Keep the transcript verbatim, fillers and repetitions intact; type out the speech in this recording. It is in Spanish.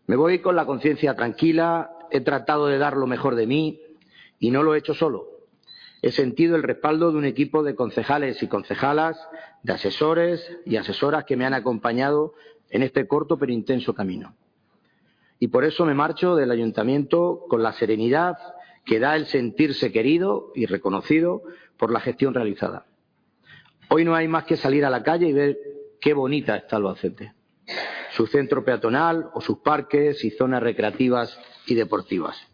Me voy con la conciencia tranquila, he tratado de dar lo mejor de mí y no lo he hecho solo. He sentido el respaldo de un equipo de concejales y concejalas, de asesores y asesoras que me han acompañado en este corto pero intenso camino. Y por eso me marcho del Ayuntamiento con la serenidad que da el sentirse querido y reconocido por la gestión realizada. Hoy no hay más que salir a la calle y ver qué bonita está Albacete, su centro peatonal o sus parques y zonas recreativas y deportivas.